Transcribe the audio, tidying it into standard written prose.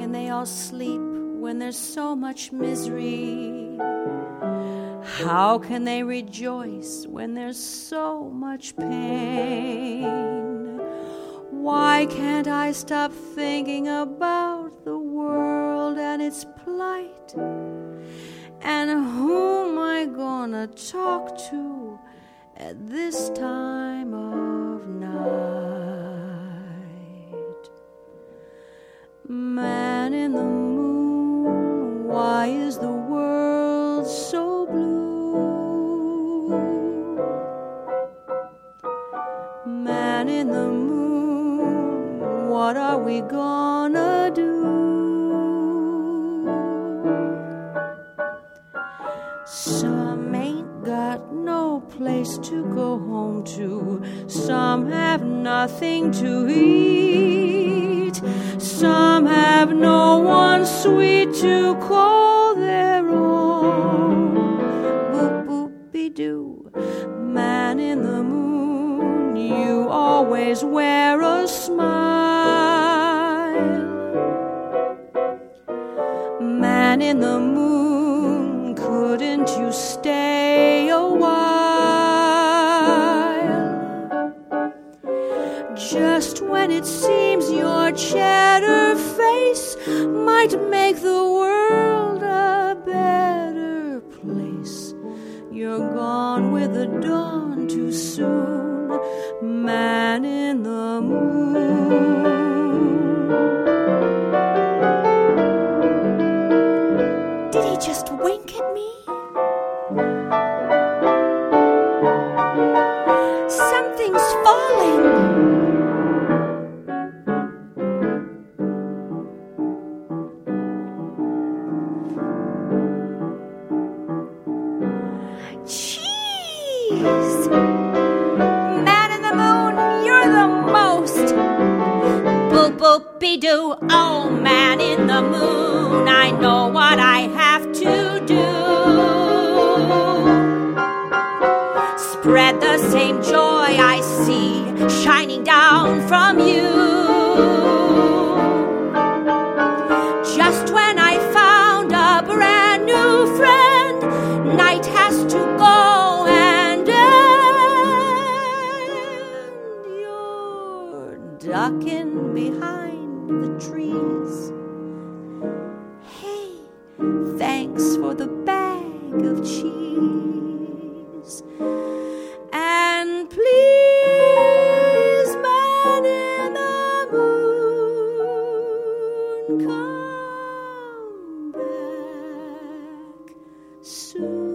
can they all sleep when there's so much misery? How can they rejoice when there's so much pain? Why can't I stop thinking about the world and its plight? And who'm I gonna talk to at this time of night? Man in the moon, why is the world so blue? Man in the moon, what are we gonna do? Some ain't got no place to go home to. Some have nothing to eat. Some have no one sweet to call their own. Boop-boop-be-doo, man in the moon, you always wear a smile. Man in the moon, couldn't you stay a while? Just when it seems your cheddar face might make the world a better place, you're gone with the dawn too soon, man in the moon. Did he just wink at me? Something's falling. Jeez! Man in the moon, you're the most. Boop-boop-be-doo, oh man in the moon, I know what I have to do. Spread the same joy I see shining down from you. Just when I found a brand new friend, night has to go and end. You're ducking behind the trees. Hey, thanks for the bag of cheese. And please, man in the moon, come back soon.